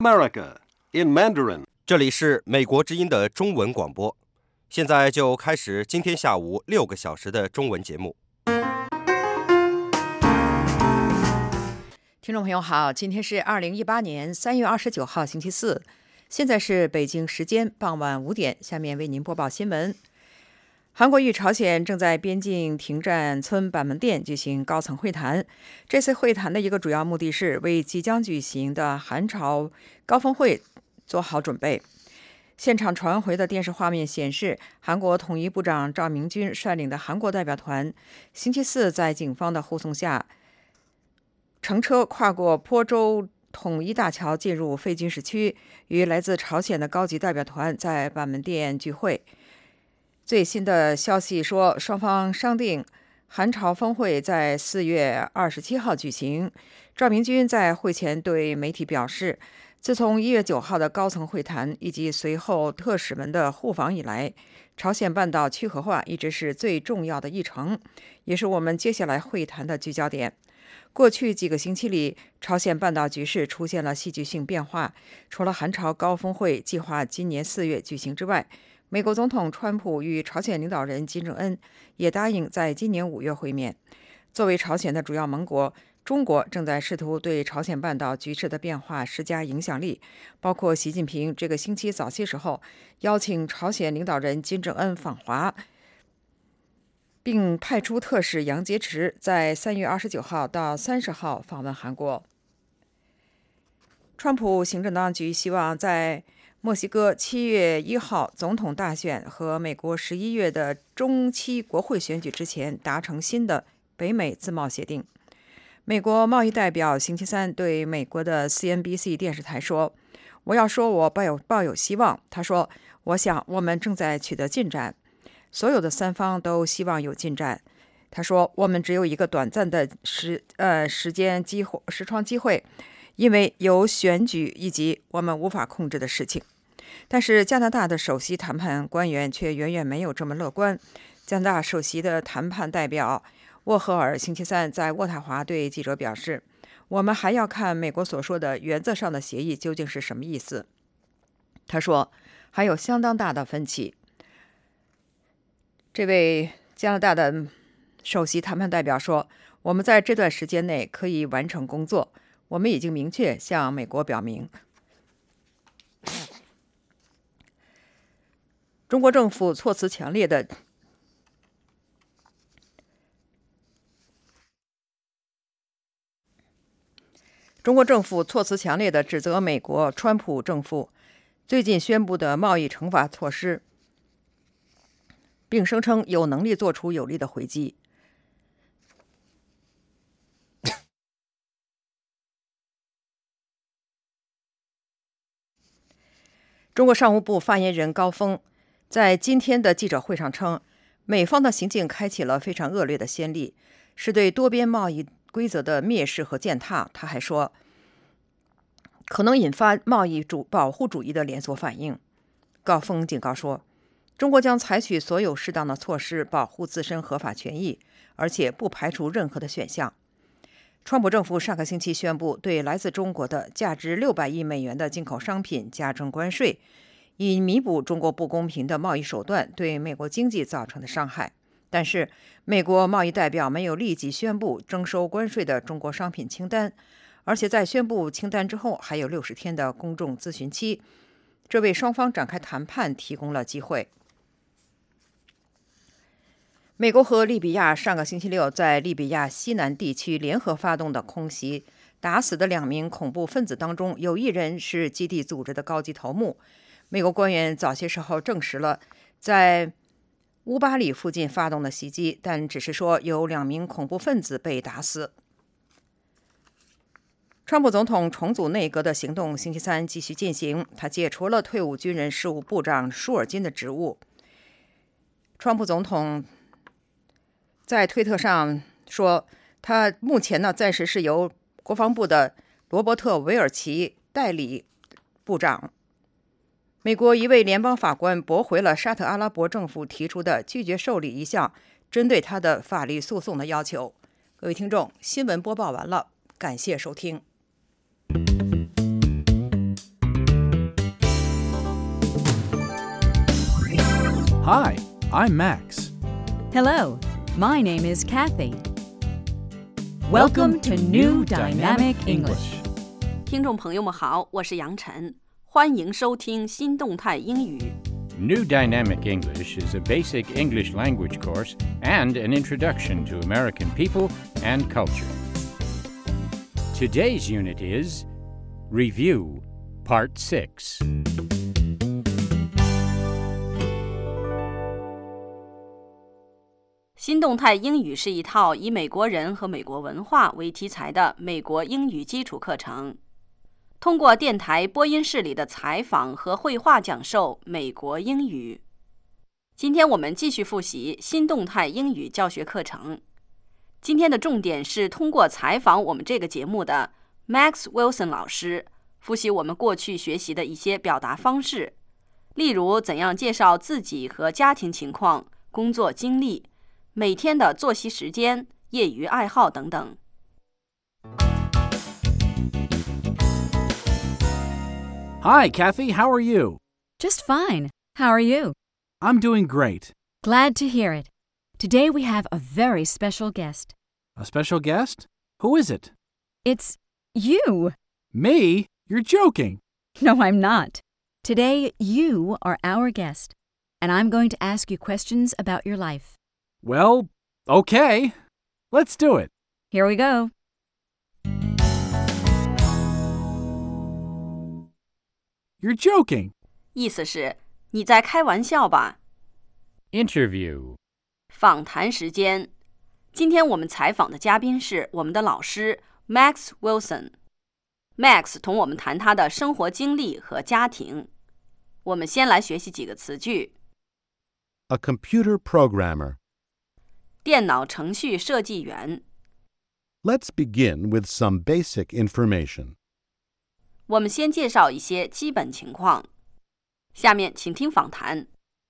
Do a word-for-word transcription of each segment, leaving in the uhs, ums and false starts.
America in Mandarin。 这里是美国之音的中文广播，现在就开始今天下午六个小时的中文节目。 听众朋友好，今天是二零一八年三月二十九号星期四，现在是北京时间傍晚五点，下面为您播报新闻。韩国与朝鲜正在边境停战村板门店举行高层会谈。这次会谈的一个主要目的是为即将举行的韩朝高峰会做好准备。现场传回的电视画面显示，韩国统一部长赵明军率领的韩国代表团星期四在警方的护送下，乘车跨过坡州统一大桥进入非军事区，与来自朝鲜的高级代表团在板门店聚会。最新的消息说，双方商定韩朝峰会在四月二十七号举行。赵明军在会前对媒体表示，自从一月九号的高层会谈以及随后特使们的互访以来，朝鲜半岛去核化一直是最重要的议程，也是我们接下来会谈的聚焦点。过去几个星期里，朝鲜半岛局势出现了戏剧性变化。除了韩朝高峰会计划今年四月举行之外，美国总统川普与朝鲜领导人金正恩也答应在今年五月会面。作为朝鲜的主要盟国，中国正在试图对朝鲜半岛局势的变化施加影响力，包括习近平这个星期早些时候邀请朝鲜领导人金正恩访华，并派出特使杨洁篪在三月二十九号到三十号访问韩国。川普行政当局希望在墨西哥七月一号总统大选和美国十一月的中期国会选举之前达成新的北美自贸协定。美国贸易代表星期三对美国的 C N B C 电视台说：“我要说我抱有抱有希望。”他说：“我想我们正在取得进展，所有的三方都希望有进展。”他说：“我们只有一个短暂的时呃时间机会时窗机会，因为有选举以及我们无法控制的事情。”但是加拿大的首席谈判官员却远远没有这么乐观。加拿大首席的谈判代表沃赫尔星期三在渥太华对记者表示：“我们还要看美国所说的原则上的协议究竟是什么意思。”他说：“还有相当大的分歧。”这位加拿大的首席谈判代表说：“我们在这段时间内可以完成工作，我们已经明确向美国表明。”中国政府措辞强烈的中国政府措辞强烈地指责美国川普政府最近宣布的贸易惩罚措施，并声称有能力做出有力的回击。中国商务部发言人高峰在今天的记者会上称，美方的行径开启了非常恶劣的先例，是对多边贸易规则的蔑视和践踏。他还说，可能引发贸易主保护主义的连锁反应。高峰警告说，中国将采取所有适当的措施保护自身合法权益，而且不排除任何的选项。川普政府上个星期宣布对来自中国的价值六百亿美元的进口商品加征关税，以弥补中国不公平的贸易手段对美国经济造成的伤害。但是，美国贸易代表没有立即宣布征收关税的中国商品清单，而且在宣布清单之后还有六十天的公众咨询期，这为双方展开谈判提供了机会。美国和利比亚上个星期六在利比亚西南地区联合发动的空袭，打死的两名恐怖分子当中，有一人是基地组织的高级头目。美国官员早些时候证实了在乌巴里附近发动的袭击，但只是说有两名恐怖分子被打死。川普总统重组内阁的行动星期三继续进行，他解除了退伍军人事务部长舒尔金的职务。川普总统在推特上说，他目前呢暂时是由国防部的罗伯特·韦尔奇代理部长。美国一位联邦法官驳回了沙特阿拉伯政府提出的拒绝受理一项针对他的法律诉讼的要求。各位听众，新闻播报完了，感谢收听。 Hi, I'm Max. Hello, my name is Kathy. Welcome to New Dynamic English. 听众朋友们好，我是杨晨，欢迎收听新动态英语。 New Dynamic English is a basic English language course and an introduction to American people and culture. Today's unit is Review, Part six. 新动态英语是一套以美国人和美国文化为题材的美国英语基础课程，通过电台播音室里的采访和绘画讲授美国英语。今天我们继续复习新动态英语教学课程。今天的重点是通过采访我们这个节目的 Max Wilson 老师，复习我们过去学习的一些表达方式，例如怎样介绍自己和家庭情况、工作经历、每天的作息时间、业余爱好等等。 Hi, Kathy. How are you? Just fine. How are you? I'm doing great. Glad to hear it. Today we have a very special guest. A special guest? Who is it? It's you. Me? You're joking. No, I'm not. Today you are our guest, and I'm going to ask you questions about your life. Well, okay. Let's do it. Here we go. You're joking. 意思是你在开玩笑吧？ Interview. 访谈时间。今天我们采访的嘉宾是我们的老师 Max Wilson。Max 同我们谈他的生活经历和家庭。我们先来学习几个词句。 A computer programmer. 电脑程序设计员。 Let's begin with some basic information. 我们先介绍一些基本情况。下面请听访谈。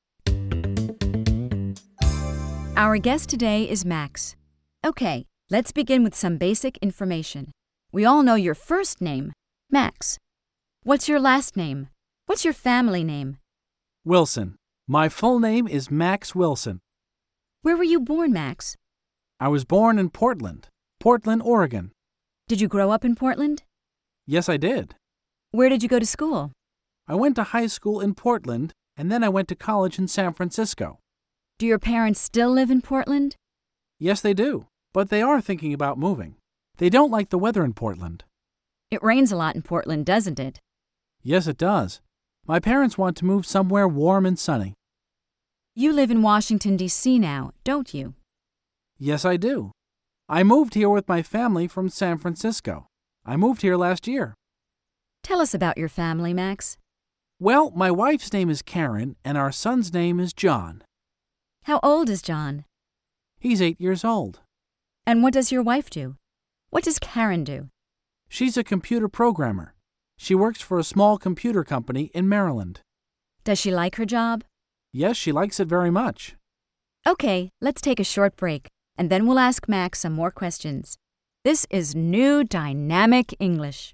Our guest today is Max. Okay, let's begin with some basic information. We all know your first name, Max. What's your last name? What's your family name? Wilson. My full name is Max Wilson. Where were you born, Max? I was born in Portland, Portland, Oregon. Did you grow up in Portland? Yes, I did. Where did you go to school? I went to high school in Portland, and then I went to college in San Francisco. Do your parents still live in Portland? Yes, they do, but they are thinking about moving. They don't like the weather in Portland. It rains a lot in Portland, doesn't it? Yes, it does. My parents want to move somewhere warm and sunny. You live in Washington, D C now, don't you? Yes, I do. I moved here with my family from San Francisco. I moved here last year. Tell us about your family, Max. Well, my wife's name is Karen, and our son's name is John. How old is John? He's eight years old. And what does your wife do? What does Karen do? She's a computer programmer. She works for a small computer company in Maryland. Does she like her job? Yes, she likes it very much. Okay, let's take a short break, and then we'll ask Max some more questions. This is New Dynamic English.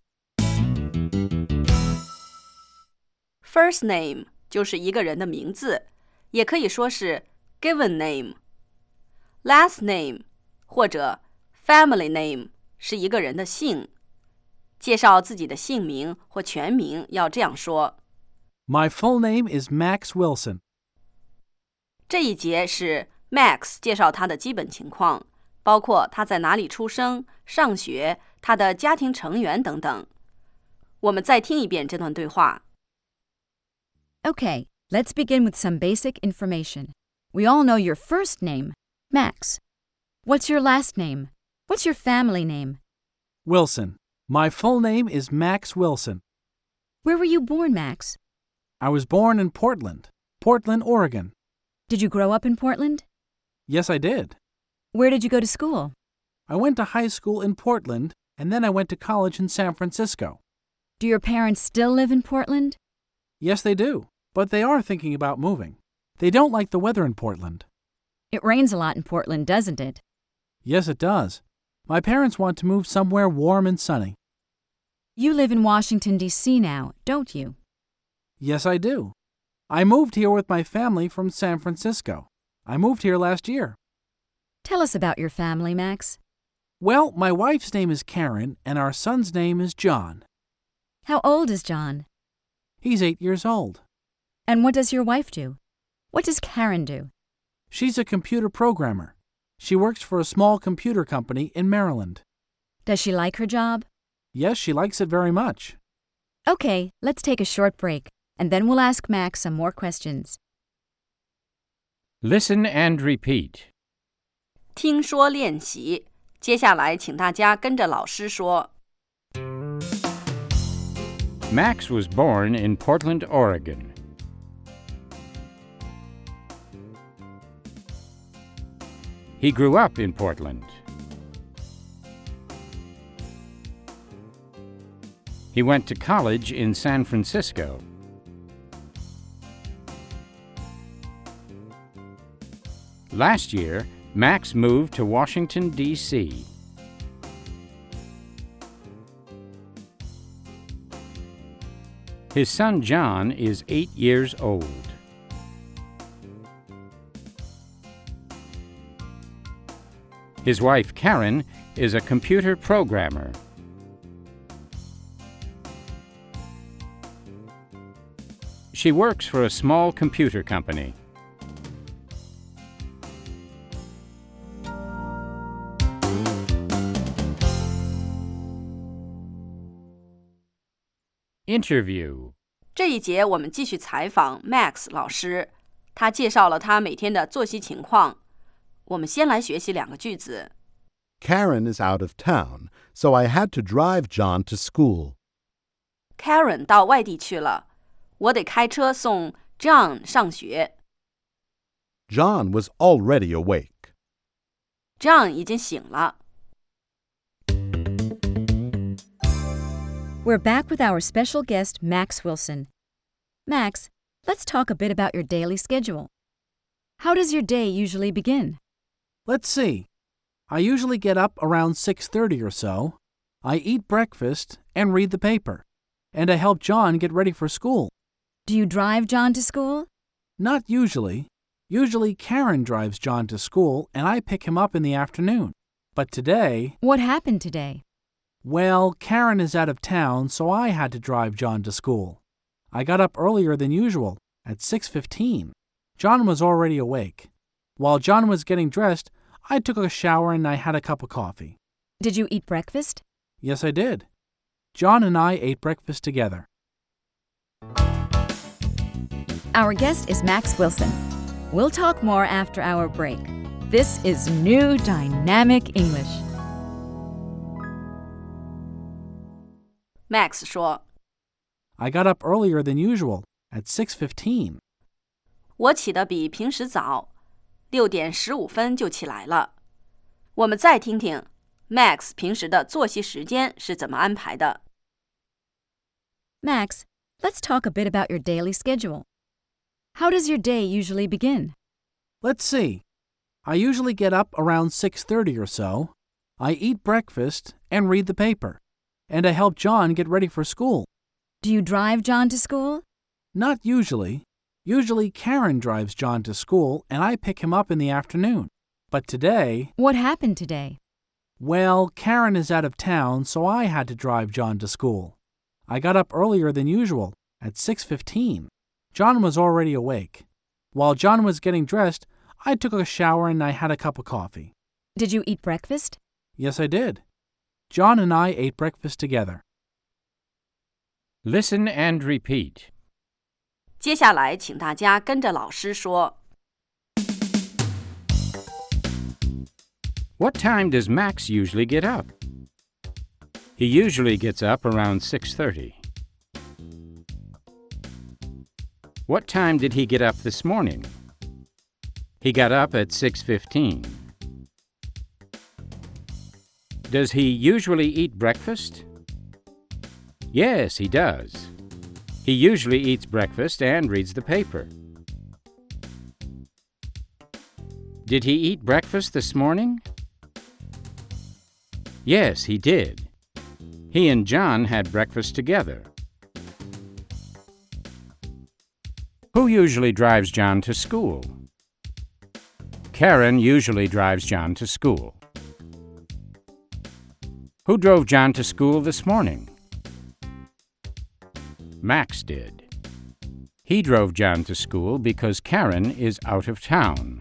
First name 就是一个人的名字，也可以说是 given name。Last name 或者 family name 是一个人的姓。介绍自己的姓名或全名要这样说。 My full name is Max Wilson. 这一节是 Max 介绍他的基本情况，包括他在哪里出生、上学、他的家庭成员等等。我们再听一遍这段对话。 Okay, let's begin with some basic information. We all know your first name, Max. What's your last name? What's your family name? Wilson. My full name is Max Wilson. Where were you born, Max? I was born in Portland, Portland, Oregon. Did you grow up in Portland? Yes, I did. Where did you go to school? I went to high school in Portland, and then I went to college in San Francisco. Do your parents still live in Portland? Yes, they do, but they are thinking about moving. They don't like the weather in Portland. It rains a lot in Portland, doesn't it? Yes, it does. My parents want to move somewhere warm and sunny. You live in Washington, D C now, don't you? Yes, I do. I moved here with my family from San Francisco. I moved here last year. Tell us about your family, Max. Well, my wife's name is Karen, and our son's name is John. How old is John? He's eight years old. And what does your wife do? What does Karen do? She's a computer programmer. She works for a small computer company in Maryland. Does she like her job? Yes, she likes it very much. Okay, let's take a short break, and then we'll ask Max some more questions. Listen and repeat. 听说练习，接下来请大家跟着老师说。 Max was born in Portland, Oregon. He grew up in Portland. He went to college in San Francisco. Last year, Max moved to Washington, D C His son John is eight years old. His wife Karen is a computer programmer. She works for a small computer company. Interview. 这一节我们继续采访 Max 老师，他介绍了他每天的作息情况。我们先来学习两个句子。 Karen is out of town, so I had to drive John to school. Karen 到外地去了，我得开车送 John 上学。 John was already awake. John 已经醒了。 We're back with our special guest, Max Wilson. Max, let's talk a bit about your daily schedule. How does your day usually begin? Let's see. I usually get up around six thirty or so. I eat breakfast and read the paper. And I help John get ready for school. Do you drive John to school? Not usually. Usually Karen drives John to school and I pick him up in the afternoon. But today... What happened today? Well, Karen is out of town, so I had to drive John to school. I got up earlier than usual, at six fifteen. John was already awake. While John was getting dressed, I took a shower and I had a cup of coffee. Did you eat breakfast? Yes, I did. John and I ate breakfast together. Our guest is Max Wilson. We'll talk more after our break. This is New Dynamic English. Max 说 I got up earlier than usual, at six fifteen. 我起得比平时早，六点十五分就起来了。我们再听听 Max 平时的作息时间是怎么安排的。 Max, let's talk a bit about your daily schedule. How does your day usually begin? Let's see. I usually get up around six thirty or so. I eat breakfast and read the paper. And I help John get ready for school. Do you drive John to school? Not usually. Usually Karen drives John to school and I pick him up in the afternoon. But today... What happened today? Well, Karen is out of town, so I had to drive John to school. I got up earlier than usual, at six fifteen. John was already awake. While John was getting dressed, I took a shower and I had a cup of coffee. Did you eat breakfast? Yes, I did. John and I ate breakfast together. Listen and repeat. 接下来请大家跟着老师说。 What time does Max usually get up? He usually gets up around six thirty. What time did he get up this morning? He got up at six fifteen. Does he usually eat breakfast? Yes, he does. He usually eats breakfast and reads the paper. Did he eat breakfast this morning? Yes, he did. He and John had breakfast together. Who usually drives John to school? Karen usually drives John to school. Who drove John to school this morning? Max did. He drove John to school because Karen is out of town.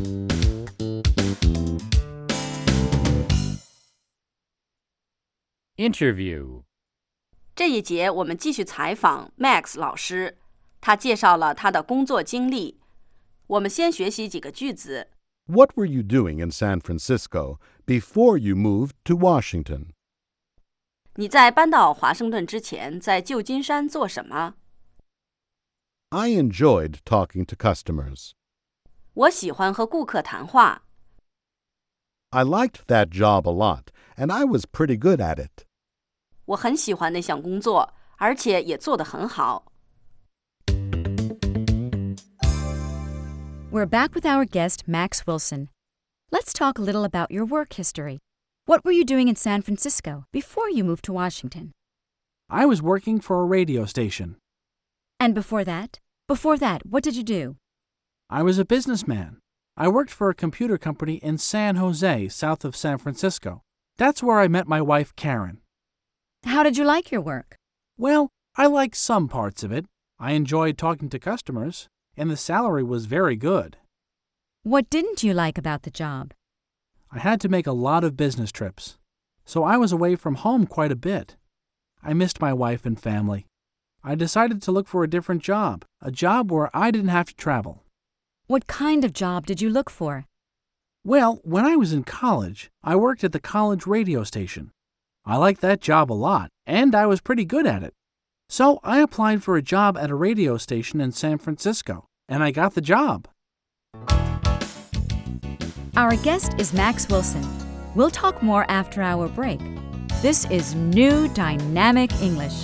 Interview. 这一节我们继续采访 Max 老师，他介绍了他的工作经历。我们先学习几个句子。 What were you doing in San Francisco before you moved to Washington? 你在搬到华盛顿之前，在旧金山做什么？ I enjoyed talking to customers. 我喜欢和顾客谈话。 I liked that job a lot, and I was pretty good at it. 我很喜欢那项工作，而且也做得很好。 We're back with our guest, Max Wilson. Let's talk a little about your work history. What were you doing in San Francisco before you moved to Washington? I was working for a radio station. And before that? Before that, what did you do? I was a businessman. I worked for a computer company in San Jose, south of San Francisco. That's where I met my wife, Karen. How did you like your work? Well, I liked some parts of it. I enjoyed talking to customers, and the salary was very good. What didn't you like about the job? I had to make a lot of business trips, so I was away from home quite a bit. I missed my wife and family. I decided to look for a different job, a job where I didn't have to travel. What kind of job did you look for? Well, when I was in college, I worked at the college radio station. I liked that job a lot, and I was pretty good at it. So I applied for a job at a radio station in San Francisco, and I got the job. Our guest is Max Wilson. We'll talk more after our break. This is New Dynamic English.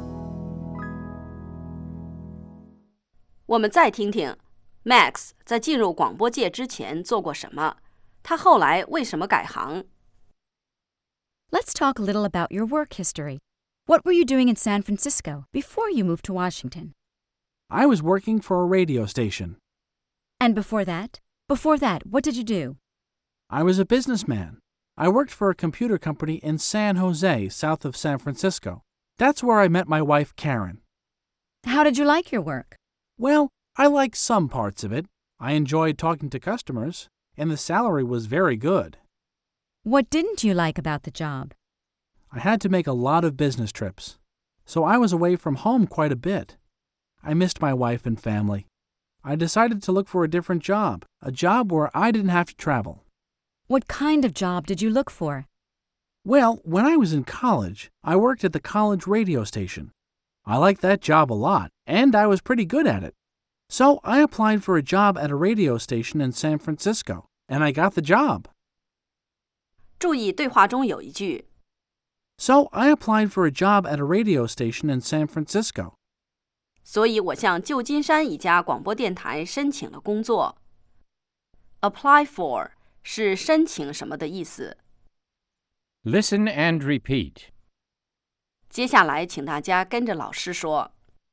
我们再听听 Max 在进入广播界之前做过什么，他后来为什么改行。 Let's talk a little about your work history. What were you doing in San Francisco before you moved to Washington? I was working for a radio station. And before that? Before that, what did you do? I was a businessman. I worked for a computer company in San Jose, south of San Francisco. That's where I met my wife, Karen. How did you like your work? Well, I liked some parts of it. I enjoyed talking to customers, and the salary was very good. What didn't you like about the job? I had to make a lot of business trips, so I was away from home quite a bit. I missed my wife and family. I decided to look for a different job, a job where I didn't have to travel. What kind of job did you look for? Well, when I was in college, I worked at the college radio station. I liked that job a lot, and I was pretty good at it. So I applied for a job at a radio station in San Francisco, and I got the job. 注意对话中有一句 So I applied for a job at a radio station in San Francisco. 所以我向旧金山一家广播电台申请了工作。 Apply for 是申请什么的意思。 Listen and repeat. 接下来请大家跟着老师说。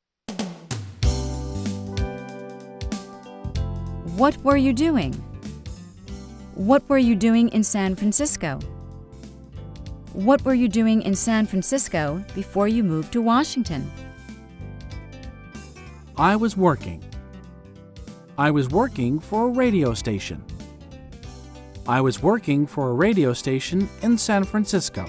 What were you doing? What were you doing in San Francisco? What were you doing in San Francisco before you moved to Washington? I was working. I was working for a radio station. I was working for a radio station in San Francisco.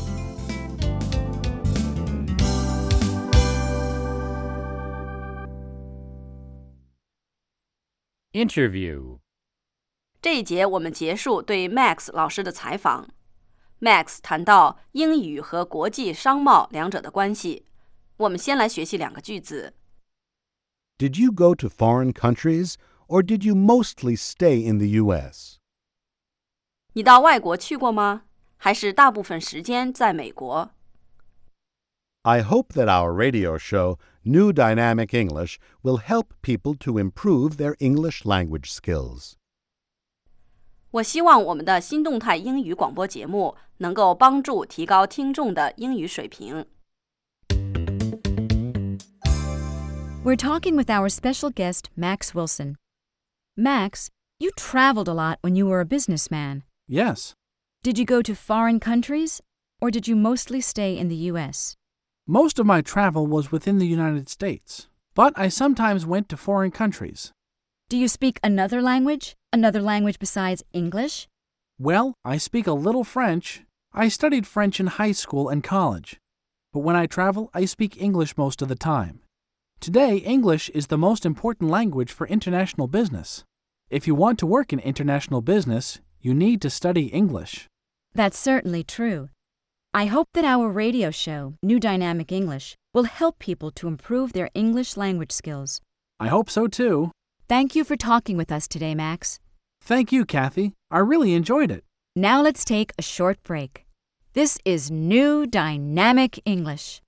Interview. 这一节我们结束对 Max 老师的采访。Max 谈到英语和国际商贸两者的关系。我们先来学习两个句子。 Did you go to foreign countries, or did you mostly stay in the U S? 你到外国去过吗？还是大部分时间在美国？ I hope that our radio show, New Dynamic English, will help people to improve their English language skills. 我希望我们的新动态英语广播节目能够帮助提高听众的英语水平。 We're talking with our special guest, Max Wilson. Max, you traveled a lot when you were a businessman. Yes. Did you go to foreign countries, or did you mostly stay in the U S? Most of my travel was within the United States, but I sometimes went to foreign countries. Do you speak another language? Another language besides English? Well, I speak a little French. I studied French in high school and college. But when I travel, I speak English most of the time. Today, English is the most important language for international business. If you want to work in international business, you need to study English. That's certainly true. I hope that our radio show, New Dynamic English, will help people to improve their English language skills. I hope so too. Thank you for talking with us today, Max. Thank you, Kathy. I really enjoyed it. Now let's take a short break. This is New Dynamic English.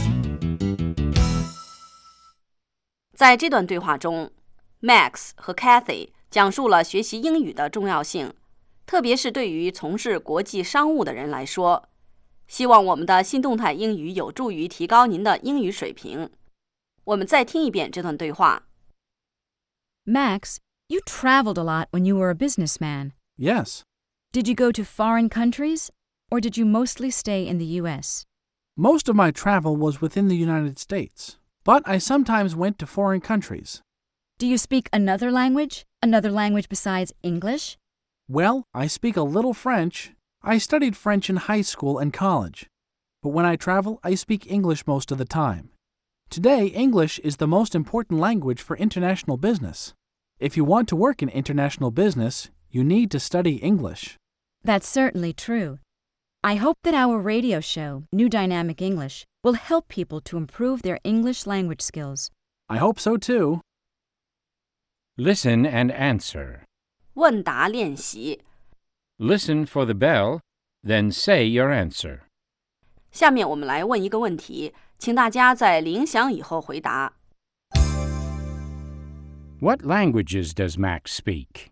在这段对话中 ，Max 和 Kathy 讲述了学习英语的重要性，特别是对于从事国际商务的人来说。希望我们的新动态英语有助于提高您的英语水平。我们再听一遍这段对话。 Max, you traveled a lot when you were a businessman. Yes. Did you go to foreign countries, or did you mostly stay in the U S? Most of my travel was within the United States, but I sometimes went to foreign countries. Do you speak another language? Another language besides English? Well, I speak a little French. I studied French in high school and college. But when I travel, I speak English most of the time. Today, English is the most important language for international business. If you want to work in international business, you need to study English. That's certainly true. I hope that our radio show, New Dynamic English, will help people to improve their English language skills. I hope so too. Listen and answer. 问答练习。 Listen for the bell, then say your answer. 下面我们来问一个问题，请大家在铃响以后回答。 What languages does Max speak?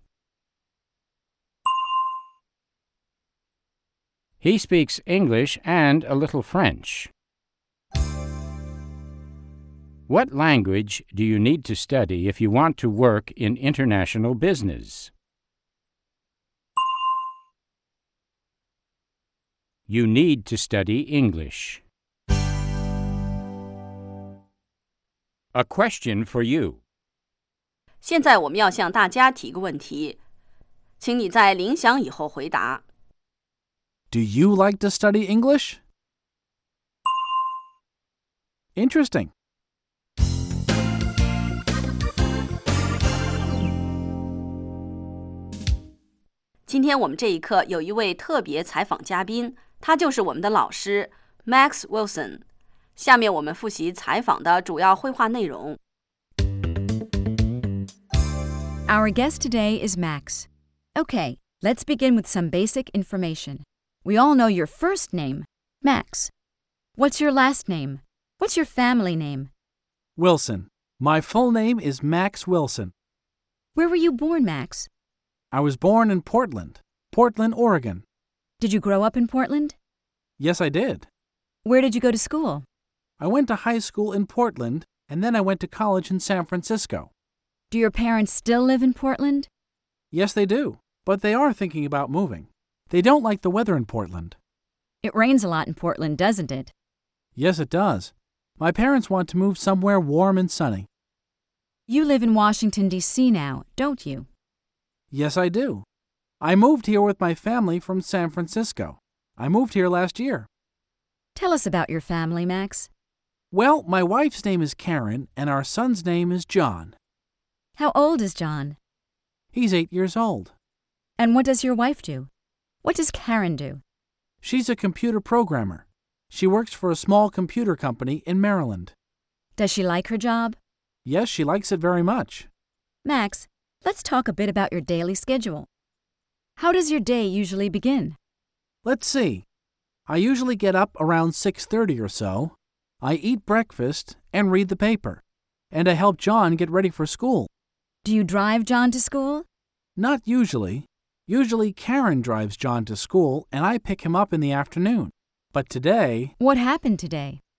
He speaks English and a little French. What language do you need to study if you want to work in international business? You need to study English. A question for you. 现在我们要向大家提个问题，请你在铃响以后回答。 Do you like to study English? Interesting. 今天我们这一课有一位特别采访嘉宾，他就是我们的老师 Max Wilson。下面我们复习采访的主要绘画内容。 Our guest today is Max. Okay, let's begin with some basic information. We all know your first name, Max. What's your last name? What's your family name? Wilson. My full name is Max Wilson. Where were you born, Max? I was born in Portland, Portland, Oregon. Did you grow up in Portland? Yes, I did. Where did you go to school? I went to high school in Portland, and then I went to college in San Francisco. Do your parents still live in Portland? Yes, they do, but they are thinking about moving. They don't like the weather in Portland. It rains a lot in Portland, doesn't it? Yes, it does. My parents want to move somewhere warm and sunny. You live in Washington, D C now, don't you? Yes, I do. I moved here with my family from San Francisco. I moved here last year. Tell us about your family, Max. Well, my wife's name is Karen, and our son's name is John. How old is John? He's eight years old. And what does your wife do? What does Karen do? She's a computer programmer. She works for a small computer company in Maryland. Does she like her job? Yes, she likes it very much. Max, let's talk a bit about your daily schedule. How does your day usually begin? Let's see. I usually get up around six thirty or so. I eat breakfast and read the paper. And I help John get ready for school. Do you drive John to school? Not usually. Usually Karen drives John to school and I pick him up in the afternoon. But today... What happened today?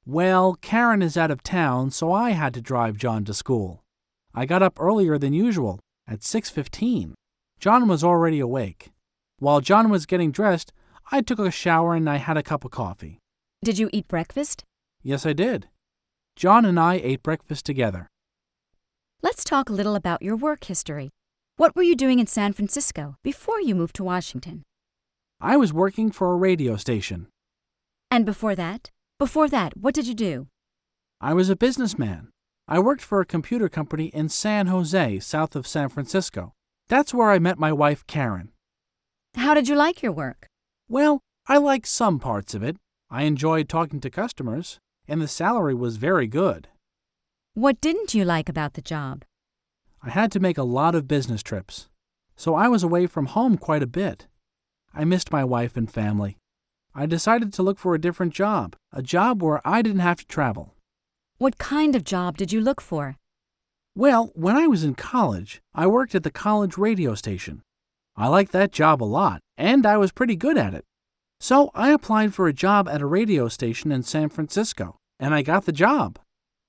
Well, Karen is out of town, so I had to drive John to school. I got up earlier than usual, at six fifteen. John was already awake. While John was getting dressed, I took a shower and I had a cup of coffee. Did you eat breakfast? Yes, I did. John and I ate breakfast together. Let's talk a little about your work history. What were you doing in San Francisco before you moved to Washington? I was working for a radio station. And before that? Before that, what did you do? I was a businessman. I worked for a computer company in San Jose, south of San Francisco. That's where I met my wife, Karen. How did you like your work? Well, I liked some parts of it. I enjoyed talking to customers, and the salary was very good. What didn't you like about the job? I had to make a lot of business trips, so I was away from home quite a bit. I missed my wife and family. I decided to look for a different job, a job where I didn't have to travel. What kind of job did you look for? Well, when I was in college, I worked at the college radio station. I liked that job a lot, and I was pretty good at it. So I applied for a job at a radio station in San Francisco, and I got the job.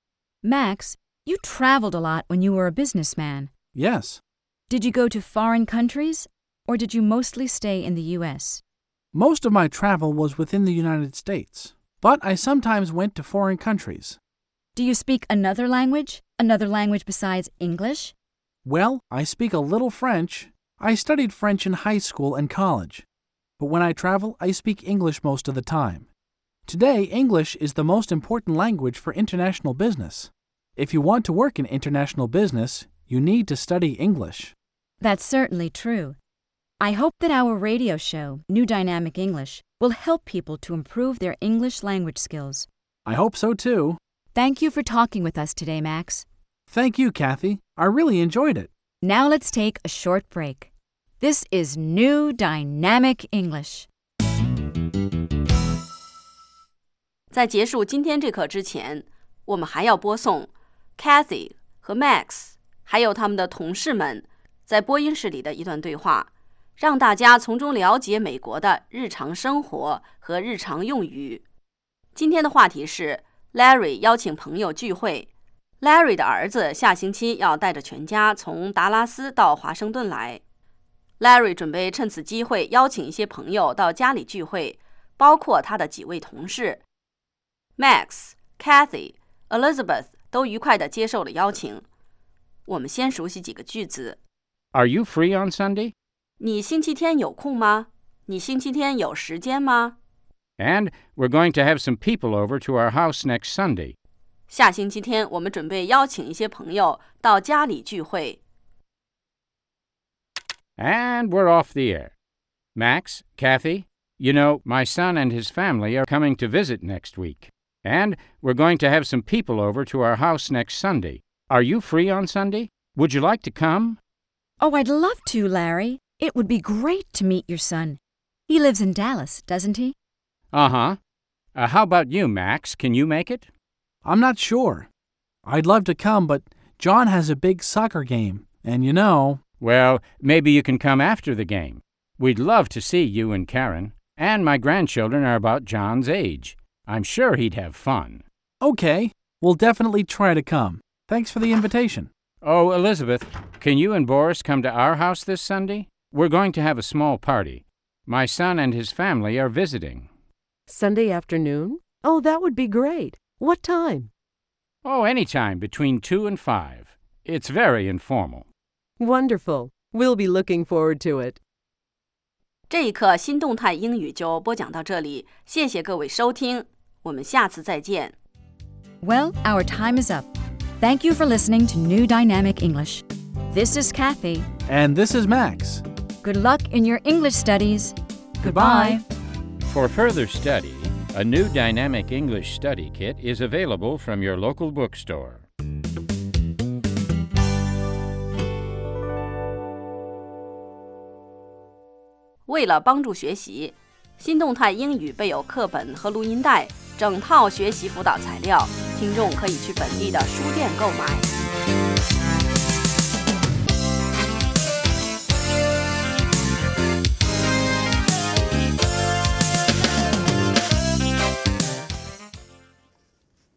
Max, you traveled a lot when you were a businessman. Yes. Did you go to foreign countries, or did you mostly stay in the U S? Most of my travel was within the United States, but I sometimes went to foreign countries. Do you speak another language? Another language besides English? Well, I speak a little French. I studied French in high school and college. But when I travel, I speak English most of the time. Today, English is the most important language for international business. If you want to work in international business, you need to study English. That's certainly true. I hope that our radio show, New Dynamic English, will help people to improve their English language skills. I hope so too. Thank you for talking with us today, Max. Thank you, Kathy. I really enjoyed it. Now let's take a short break. This is New Dynamic English. 在结束今天这课之前，我们还要播送 Kathy 和 Max 还有他们的同事们在播音室里的一段对话，让大家从中了解美国的日常生活和日常用语。今天的话题是 Larry 邀请朋友聚会。Larry 的儿子下星期要带着全家从达拉斯到华盛顿来。Larry 准备趁此机会邀请一些朋友到家里聚会，包括他的几位同事。Max、Kathy、Elizabeth 都愉快地接受了邀请。我们先熟悉几个句子。 Are you free on Sunday? 你星期天有空吗？你星期天有时间吗？ And we're going to have some people over to our house next Sunday. 下星期天我们准备邀请一些朋友到家里聚会。 And we're off the air. Max, Kathy, you know, my son and his family are coming to visit next week. And we're going to have some people over to our house next Sunday. Are you free on Sunday? Would you like to come? Oh, I'd love to, Larry. It would be great to meet your son. He lives in Dallas, doesn't he? Uh-huh. Uh, how about you, Max? Can you make it? I'm not sure. I'd love to come, but John has a big soccer game, and you know... Well, maybe you can come after the game. We'd love to see you and Karen, and my grandchildren are about John's age. I'm sure he'd have fun. Okay, we'll definitely try to come. Thanks for the invitation. Oh, Elizabeth, can you and Boris come to our house this Sunday? We're going to have a small party. My son and his family are visiting. Sunday afternoon? Oh, that would be great. What time? Oh, any time between two and five. It's very informal. Wonderful. We'll be looking forward to it. 这一课新动态英语就播讲到这里，谢谢各位收听，我们下次再见。 Well, our time is up. Thank you for listening to New Dynamic English. This is Kathy. And this is Max. Good luck in your English studies. Goodbye. For further study, a new Dynamic English Study Kit is available from your local bookstore. 为了帮助学习，新动态英语备有课本和录音带，整套学习辅导材料，听众可以去本地的书店购买。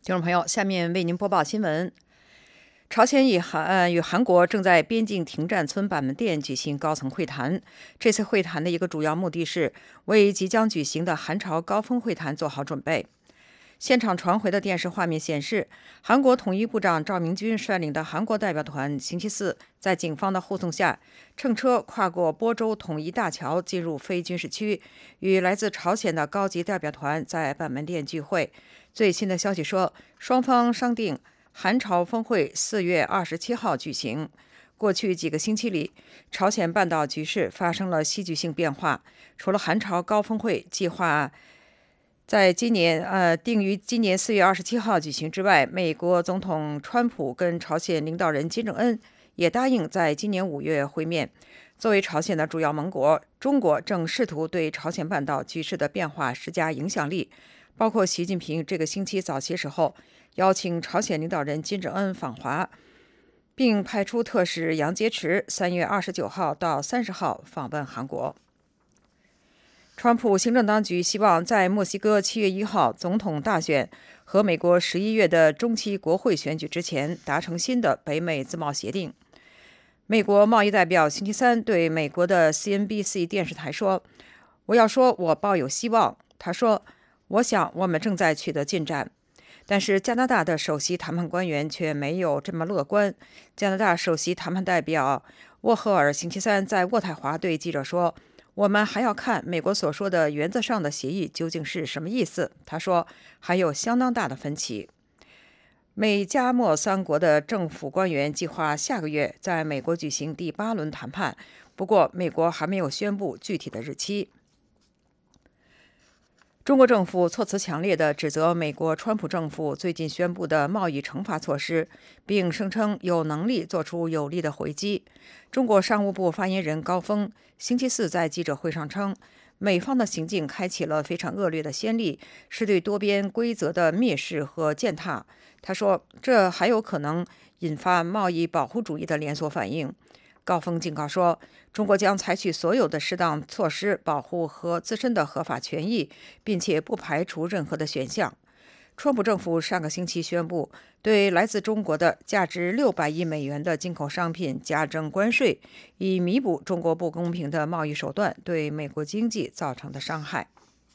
听众朋友，下面为您播报新闻。朝鲜与韩、呃、与韩国正在边境停战村板门店举行高层会谈。这次会谈的一个主要目的是为即将举行的韩朝高峰会谈做好准备。现场传回的电视画面显示，韩国统一部长赵明军率领的韩国代表团星期四在警方的护送下，乘车跨过波州统一大桥进入非军事区，与来自朝鲜的高级代表团在板门店聚会。最新的消息说，双方商定韩朝峰会四月二十七号举行。过去几个星期里，朝鲜半岛局势发生了戏剧性变化。除了韩朝高峰会计划在今年呃定于今年四月二十七号举行之外，美国总统川普跟朝鲜领导人金正恩也答应在今年五月会面。作为朝鲜的主要盟国，中国正试图对朝鲜半岛局势的变化施加影响力。包括习近平这个星期早些时候邀请朝鲜领导人金正恩访华，并派出特使杨洁篪三月二十九号到三十号访问韩国。川普行政当局希望在墨西哥七月一号总统大选和美国十一月的中期国会选举之前达成新的北美自贸协定。美国贸易代表星期三对美国的 C N B C 电视台说：“我要说，我抱有希望。”他说：“我想我们正在取得进展。”但是加拿大的首席谈判官员却没有这么乐观。加拿大首席谈判代表沃赫尔星期三在渥太华对记者说：“我们还要看美国所说的原则上的协议究竟是什么意思。”他说还有相当大的分歧。美加墨三国的政府官员计划下个月在美国举行第八轮谈判，不过美国还没有宣布具体的日期。中国政府措辞强烈地指责美国川普政府最近宣布的贸易惩罚措施，并声称有能力做出有力的回击。中国商务部发言人高峰星期四在记者会上称，美方的行径开启了非常恶劣的先例，是对多边规则的蔑视和践踏。他说，这还有可能引发贸易保护主义的连锁反应。高峰警告说，中国将采取所有的适当措施保护和自身的合法权益，并且不排除任何的选项。川普政府上个星期宣布对来自中国的价值六百亿美元的进口商品加征关税，以弥补中国不公平的贸易手段对美国经济造成的伤害。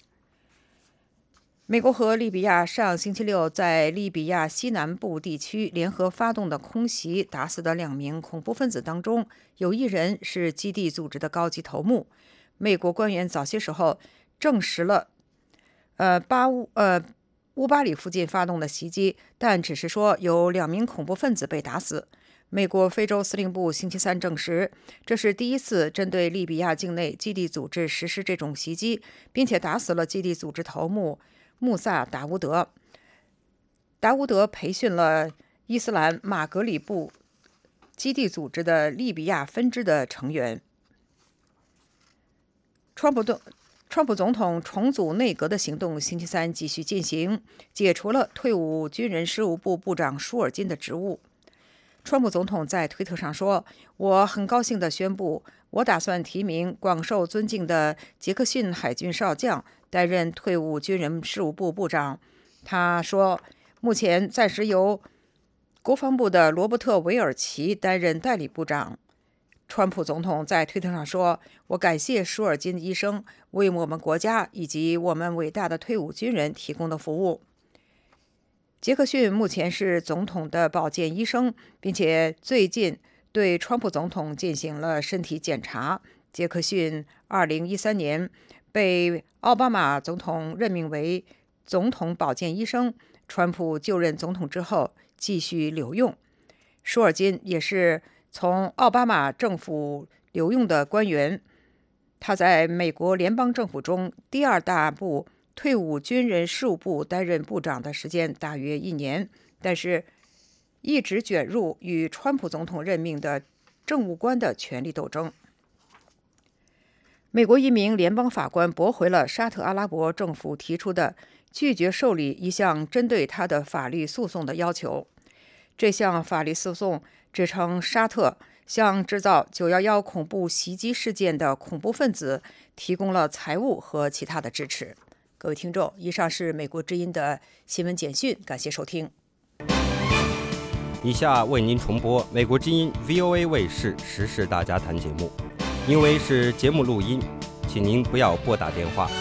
美国和利比亚上星期六在利比亚西南部地区联合发动的空袭打死的两名恐怖分子当中，有一人是基地组织的高级头目。美国官员早些时候证实了呃巴乌呃乌巴里附近发动的袭击，但只是说有两名恐怖分子被打死。美国非洲司令部星期三证实，这是第一次针对利比亚境内基地组织实施这种袭击，并且打死了基地组织头目穆萨达乌德。达乌德培训了伊斯兰马格里布基地组织的利比亚分支的成员。川普总川普总统重组内阁的行动星期三继续进行，解除了退伍军人事务部部长舒尔金的职务。川普总统在推特上说：“我很高兴地宣布，我打算提名广受尊敬的杰克逊海军少将担任退伍军人事务部部长。”他说，目前暂时由国防部的罗伯特·韦尔奇担任代理部长。川普总统在推特上说：“我感谢舒尔金医生为我们国家以及我们伟大的退伍军人提供的服务。”杰克逊目前是总统的保健医生，并且最近对川普总统进行了身体检查。杰克逊二零一三年被奥巴马总统任命为总统保健医生，川普就任总统之后继续留用。舒尔金也是从奥巴马政府留用的官员，他在美国联邦政府中第二大部退伍军人事务部担任部长的时间大约一年，但是一直卷入与川普总统任命的政务官的权力斗争。美国一名联邦法官驳回了沙特阿拉伯政府提出的拒绝受理一项针对他的法律诉讼的要求。这项法律诉讼指称沙特向制造九一一恐怖袭击事件的恐怖分子提供了财务和其他的支持。各各位听众，以上是美国之音的新闻简讯，感谢收听。 以下为您重播美国之音 V O A 卫视时事大家谈节目，因为是节目录音，请您不要拨打电话。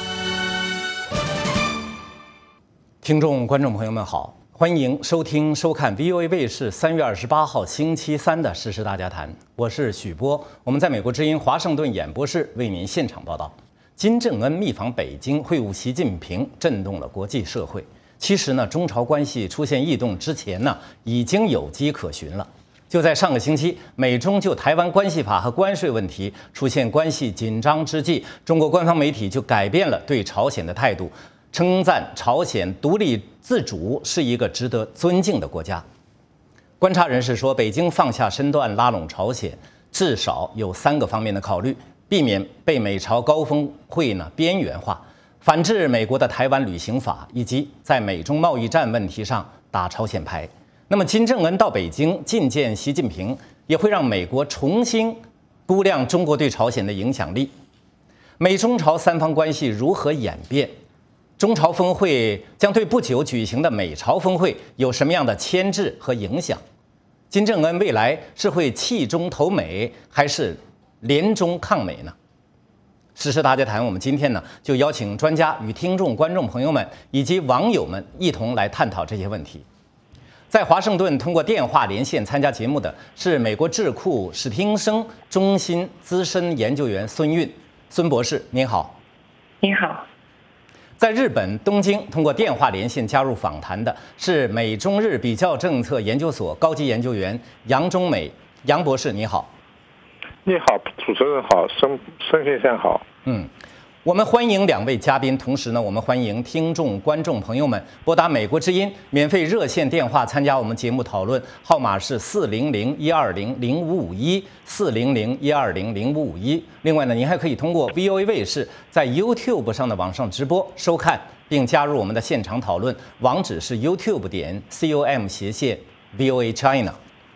听众、观众朋友们好，欢迎收听、收看 V O A 卫视三月二十八号星期三的时事大家谈，我是许波，我们在美国之音华盛顿演播室为您现场报道。金正恩密访北京会晤习近平，震动了国际社会。其实呢，中朝关系出现异动之前呢，已经有迹可循了。就在上个星期，美中就台湾关系法和关税问题出现关系紧张之际，中国官方媒体就改变了对朝鲜的态度，称赞朝鲜独立自主是一个值得尊敬的国家。观察人士说，北京放下身段拉拢朝鲜，至少有三个方面的考虑：避免被美朝高峰会呢边缘化，反制美国的台湾旅行法，以及在美中贸易战问题上打朝鲜牌。那么，金正恩到北京觐见习近平，也会让美国重新估量中国对朝鲜的影响力。美中朝三方关系如何演变？中朝峰会将对不久举行的美朝峰会有什么样的牵制和影响？金正恩未来是会弃中投美，还是联中抗美呢？时事大家谈，我们今天呢就邀请专家与听众、观众朋友们以及网友们一同来探讨这些问题。在华盛顿通过电话连线参加节目的是美国智库史汀生中心资深研究员孙运，孙博士，您好。 你好。 在日本东京通过电话连线加入访谈的是美中日比较政策研究所高级研究员杨中美，杨博士，你好。 你好，主持人好，孙孙先生好。 嗯，我们欢迎两位嘉宾，同时呢，我们欢迎听众、观众朋友们拨打美国之音免费热线电话参加我们节目讨论，号码是四零零一二零零五五一四零零一二零零五五一。另外呢，您还可以通过 V O A 卫视在 YouTube 上的网上直播收看，并加入我们的现场讨论，网址是 YouTube 点 com 斜线 V O A China。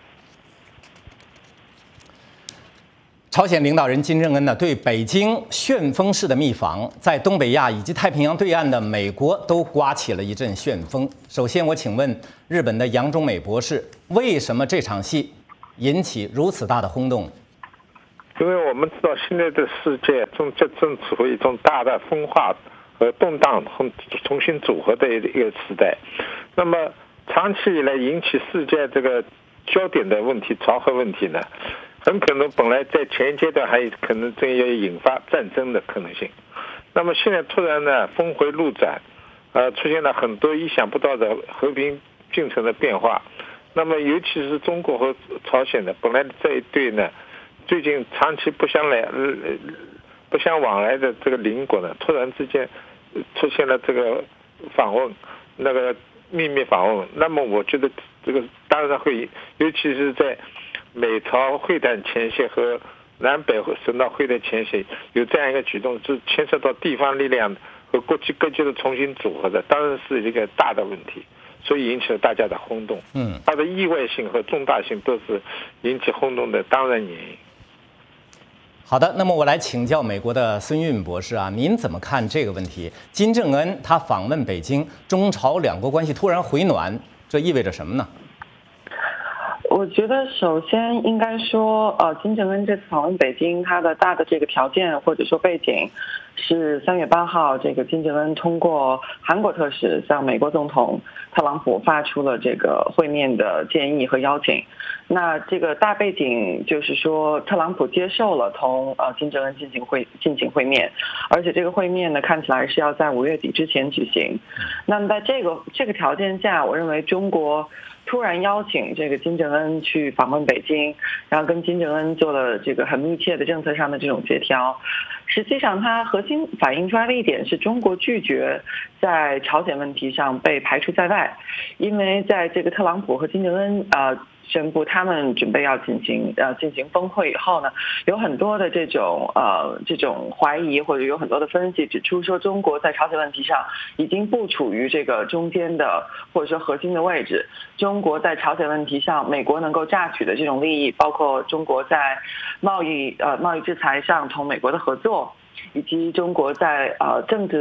朝鲜领导人金正恩呢，对北京旋风式的密访，在东北亚以及太平洋对岸的美国都刮起了一阵旋风。首先，我请问日本的杨中美博士，为什么这场戏引起如此大的轰动？ 因为我们知道，现在的世界正正正处于一种大的分化和动荡、重重新组合的一个时代。那么，长期以来引起世界这个焦点的问题，朝核问题呢？很可能本来在前一阶段还有可能真要引发战争的可能性，那么现在突然呢峰回路转，呃出现了很多意想不到的和平进程的变化。那么尤其是中国和朝鲜的本来这一对呢，最近长期不相来、呃、不相往来的这个邻国呢，突然之间出现了这个访问，那个秘密访问。那么我觉得这个当然会，尤其是在美朝会谈前夕和南北首脑会谈前夕有这样一个举动，是牵涉到地方力量和国际各界的重新组合的，当然是一个大的问题，所以引起了大家的轰动。嗯，它的意外性和重大性都是引起轰动的当然原因。 好的，那么我来请教美国的孙运博士啊，您怎么看这个问题？金正恩他访问北京，中朝两国关系突然回暖，这意味着什么呢？ 我觉得首先应该说，呃，金正恩这次访问北京，他的大的这个条件或者说背景，是三月八号，这个金正恩通过韩国特使向美国总统特朗普发出了这个会面的建议和邀请。那这个大背景就是说，特朗普接受了同呃金正恩进行会进行会面，而且这个会面呢看起来是要在五月底之前举行。那么在这个这个条件下，我认为中国突然邀请这个金正恩去访问北京，然后跟金正恩做了这个很密切的政策上的这种协调。实际上，它核心反映出来的一点是中国拒绝在朝鲜问题上被排除在外，因为在这个特朗普和金正恩呃宣布他们准备要进行呃进行峰会以后呢，有很多的这种呃这种怀疑，或者有很多的分析指出说，中国在朝鲜问题上已经不处于这个中间的或者说核心的位置。中国在朝鲜问题上，美国能够榨取的这种利益，包括中国在贸易呃贸易制裁上同美国的合作，以及中国在呃政治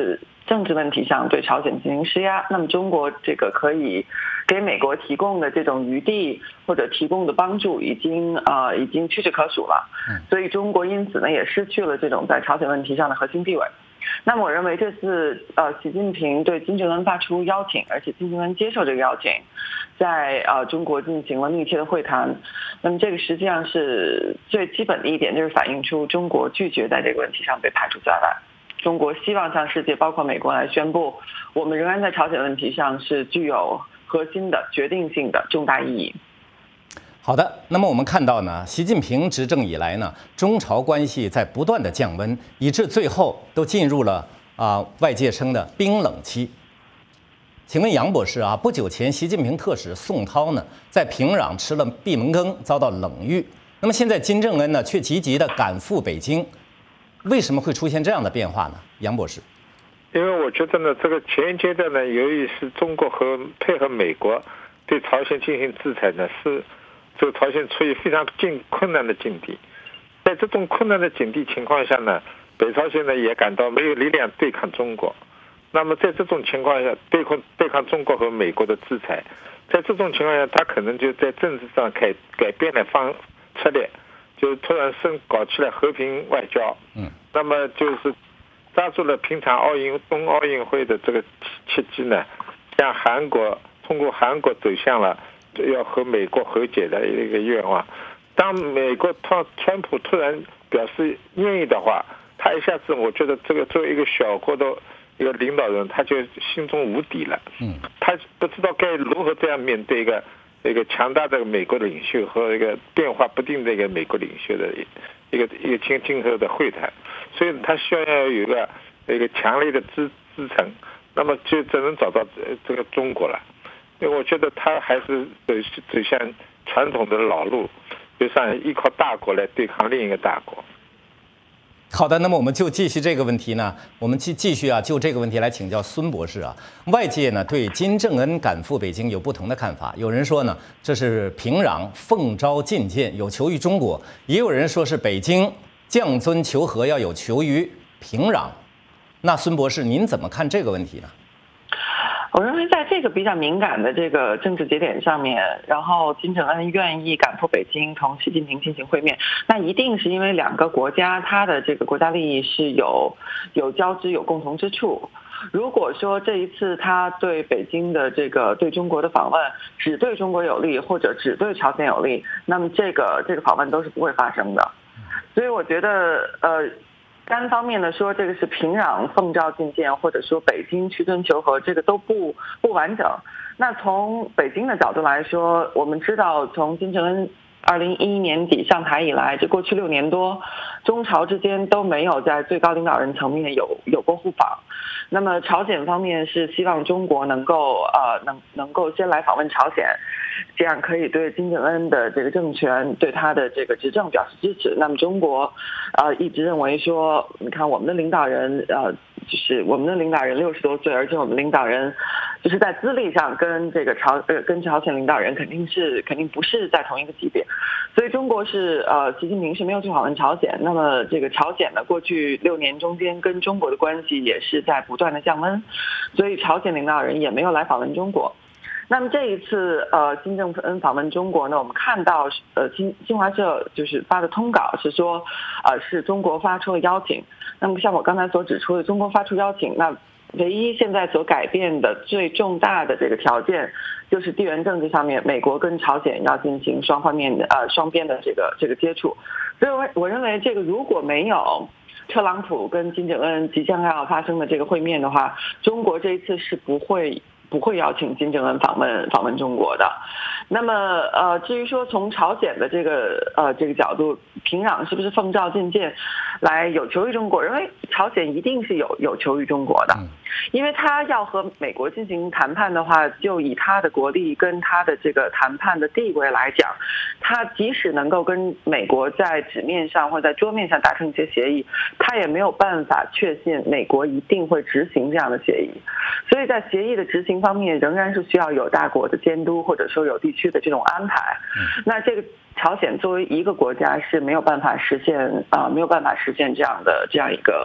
政治问题上对朝鲜进行施压，那么中国这个可以给美国提供的这种余地或者提供的帮助已经啊、呃、已经屈指可数了，所以中国因此呢也失去了这种在朝鲜问题上的核心地位。那么我认为这次呃习近平对金正恩发出邀请，而且金正恩接受这个邀请，在呃中国进行了密切的会谈。那么这个实际上是最基本的一点，就是反映出中国拒绝在这个问题上被排除在外。中国希望向世界，包括美国来宣布，我们仍然在朝鲜问题上是具有核心的、决定性的重大意义。 好的，那么我们看到呢，习近平执政以来呢，中朝关系在不断的降温，以致最后都进入了啊、呃、外界称的冰冷期。请问杨博士啊，不久前习近平特使宋涛呢，在平壤吃了闭门羹，遭到冷遇。那么现在金正恩呢，却积极的赶赴北京，为什么会出现这样的变化呢？杨博士， 因为我觉得呢，这个前阶段呢，由于是中国和配合美国对朝鲜进行制裁呢，是这个朝鲜处于非常境困难的境地。在这种困难的境地情况下呢，北朝鲜呢也感到没有力量对抗中国。那么在这种情况下，对抗对抗中国和美国的制裁，在这种情况下，他可能就在政治上改改变了方策略，就突然生搞起来和平外交。嗯，那么就是抓住了平常奥运冬奥运会的这个契机呢，向韩国通过韩国走向了要和美国和解的一个愿望。当美国川川普突然表示愿意的话，他一下子我觉得这个作为一个小国的一个领导人，他就心中无底了。嗯，他不知道该如何这样面对一个一个强大的美国领袖和一个变化不定的一个美国领袖的一个一个今今后的会谈，所以他需要要有一个一个强烈的支支撑，那么就只能找到这个中国了。因为我觉得他还是走走向传统的老路，就像依靠大国来对抗另一个大国。 好的，那么我们就继续这个问题呢，我们继继续啊，就这个问题来请教孙博士啊。外界呢对金正恩赶赴北京有不同的看法，有人说呢这是平壤奉诏进谏，有求于中国；也有人说是北京降尊求和，要有求于平壤。那孙博士，您怎么看这个问题呢？ 我认为在这个比较敏感的这个政治节点上面，然后金正恩愿意赶赴北京同习近平进行会面，那一定是因为两个国家它的这个国家利益是有有交织、有共同之处。如果说这一次他对北京的这个对中国的访问只对中国有利，或者只对朝鲜有利，那么这个这个访问都是不会发生的。所以我觉得呃。单方面的说这个是平壤奉诏进谏，或者说北京屈尊求和，这个都不不完整。那从北京的角度来说，我们知道从金正恩二零一一年底上台以来，这过去六年多，中朝之间都没有在最高领导人层面有有过互访。那么朝鲜方面是希望中国能够呃能能够先来访问朝鲜，这样可以对金正恩的这个政权对他的这个执政表示支持。那么中国呃一直认为说，你看我们的领导人呃就是我们的领导人六十多岁，而且我们领导人就是在资历上跟这个朝呃跟朝鲜领导人肯定是肯定不是在同一个级别，所以中国是呃习近平是没有去访问朝鲜。那么这个朝鲜呢，过去六年中间跟中国的关系也是在不断的降温，所以朝鲜领导人也没有来访问中国。那么这一次呃金正恩访问中国呢，我们看到呃新新华社就是发的通稿是说呃是中国发出了邀请。那么像我刚才所指出的，中国发出邀请，那唯一现在所改变的最重大的这个条件，就是地缘政治上面美国跟朝鲜要进行双方面的呃双边的这个这个接触。所以我我认为这个如果没有特朗普跟金正恩即将要发生的这个会面的话，中国这一次是不会不会邀请金正恩访问访问中国的。那么呃，至于说从朝鲜的这个呃这个角度，平壤是不是奉诏进谏来有求于中国？认为朝鲜一定是有有求于中国的，因为他要和美国进行谈判的话，就以他的国力跟他的这个谈判的地位来讲，他即使能够跟美国在纸面上或者在桌面上达成一些协议，他也没有办法确信美国一定会执行这样的协议。所以在协议的执行方面，仍然是需要有大国的监督，或者说有地区的这种安排。那这个朝鲜作为一个国家是没有办法实现啊、呃，没有办法实现这样的这样一个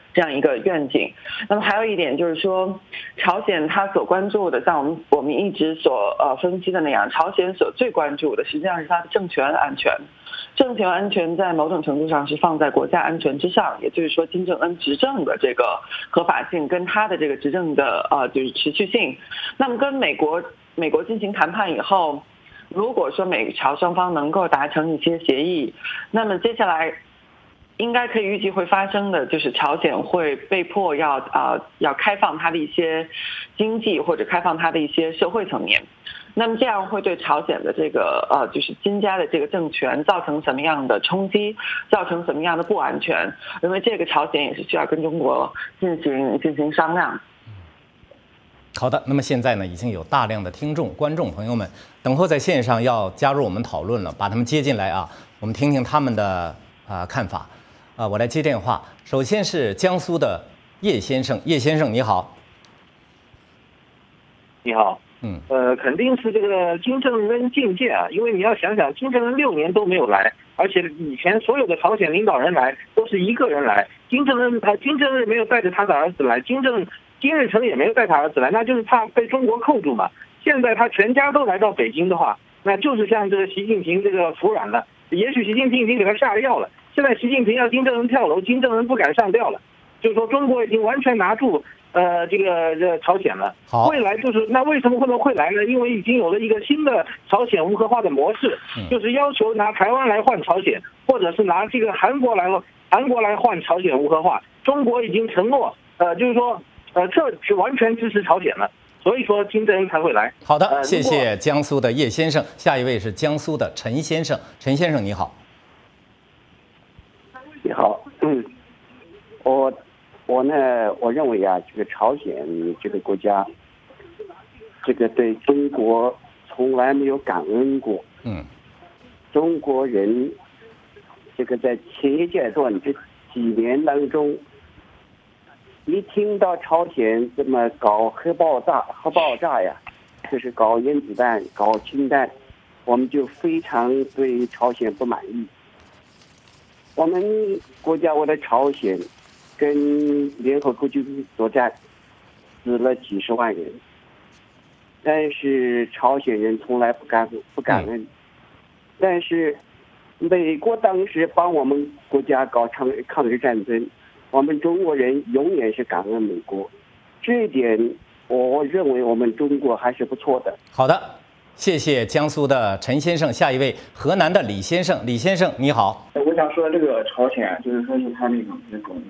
这样一个愿景。那么还有一点就是说，朝鲜他所关注的，像我们我们一直所呃分析的那样，朝鲜所最关注的实际上是它的政权安全。政权安全在某种程度上是放在国家安全之上，也就是说金正恩执政的这个合法性跟他的这个执政的呃就是持续性。那么跟美国美国进行谈判以后，如果说美朝双方能够达成一些协议，那么接下来应该可以预计会发生的就是朝鲜会被迫要啊、呃、要开放它的一些经济或者开放它的一些社会层面。那么这样会对朝鲜的这个呃就是金家的这个政权造成什么样的冲击，造成什么样的不安全？因为这个朝鲜也是需要跟中国进行进行商量。 好的，那么现在呢，已经有大量的听众、观众朋友们等候在线上要加入我们讨论了，把他们接进来啊，我们听听他们的啊、呃、看法。啊、呃，我来接电话。首先是江苏的叶先生，叶先生你好。 你好。 嗯， 呃，肯定是这个金正恩觐见啊，因为你要想想，金正恩六年都没有来，而且以前所有的朝鲜领导人来都是一个人来，金正恩他金正恩没有带着他的儿子来，金正金日成也没有带他儿子来，那就是怕被中国扣住嘛。现在他全家都来到北京的话，那就是像这个习近平这个服软了，也许习近平已经给他下了药了，现在习近平要金正恩跳楼，金正恩不敢上吊了，就是说中国已经完全拿住。呃，这个这朝鲜了，未来就是那为什么会不会来呢？因为已经有了一个新的朝鲜无核化的模式，就是要求拿台湾来换朝鲜，或者是拿这个韩国来韩国来换朝鲜无核化。中国已经承诺，呃，就是说，呃，这是完全支持朝鲜了，所以说金正恩才会来。 好的，呃、谢谢江苏的叶先生。下一位是江苏的陈先生，陈先生你好。 你好，嗯，我。我呢，我认为啊，这个朝鲜这个国家，这个对中国从来没有感恩过。 嗯， 中国人这个在前一阶段这几年当中，一听到朝鲜这么搞核爆炸、核爆炸呀，就是搞原子弹、搞氢弹，我们就非常对朝鲜不满意。我们国家为了朝鲜。跟联合国军作战，死了几十万人，但是朝鲜人从来不感不感恩。但是美国当时帮我们国家搞抗抗日战争，我们中国人永远是感恩美国，这一点我认为我们中国还是不错的。 好的，谢谢江苏的陈先生。下一位河南的李先生，李先生你好。 我想说这个朝鲜，就是说是他那种那种。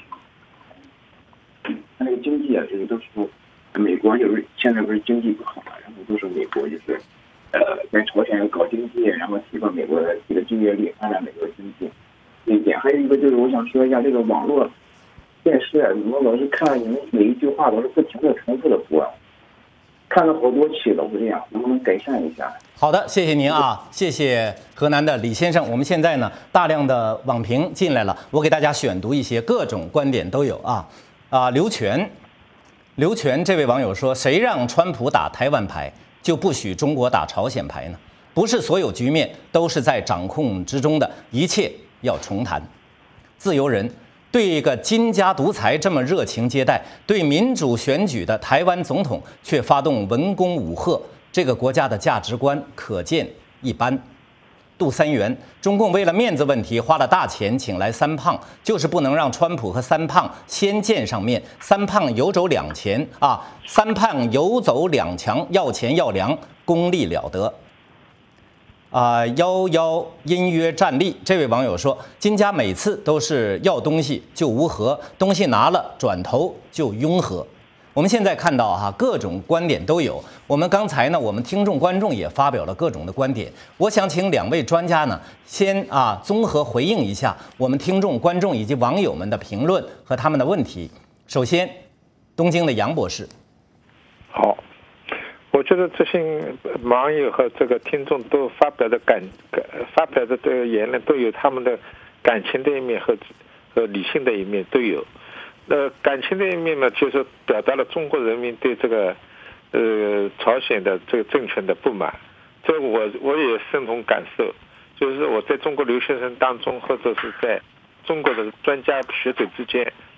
他那个经济啊，就是都是美国就是现在不是经济不好嘛，然后都是美国就是呃在朝鲜搞经济，然后提高美国的这个就业率，发展美国的经济这一点。还有一个就是我想说一下这个网络电视啊，你们老是看你们每一句话都是不停的重复的播，看了好多期都是这样，能不能改善一下？ 好的，谢谢您啊，谢谢河南的李先生。我们现在呢大量的网评进来了，我给大家选读一些，各种观点都有啊。啊，刘全，刘全这位网友说：“谁让川普打台湾牌，就不许中国打朝鲜牌呢？不是所有局面都是在掌控之中的，一切要重谈。”自由人对一个金家独裁这么热情接待，对民主选举的台湾总统却发动文攻武吓，这个国家的价值观可见一斑。杜三元，中共为了面子问题花了大钱请来三胖，就是不能让川普和三胖先见上面。三胖游走两钱啊，三胖游走两强，要钱要粮，功力了得。啊，幺幺音乐站立，这位网友说，金家每次都是要东西就无核，东西拿了转头就拥核。我们现在看到哈，各种观点都有。我们刚才呢，我们听众观众也发表了各种的观点。我想请两位专家呢，先啊综合回应一下我们听众、观众以及网友们的评论和他们的问题。首先，东京的杨博士。 好，我觉得这些网友和这个听众都发表的感发表的这个言论都有他们的感情的一面和和理性的一面都有。呃，感情的一面呢，就是表达了中国人民对这个呃朝鲜的这个政权的不满，这个我我也深同感受。就是我在中国留学生当中，或者是在中国的专家学者之间，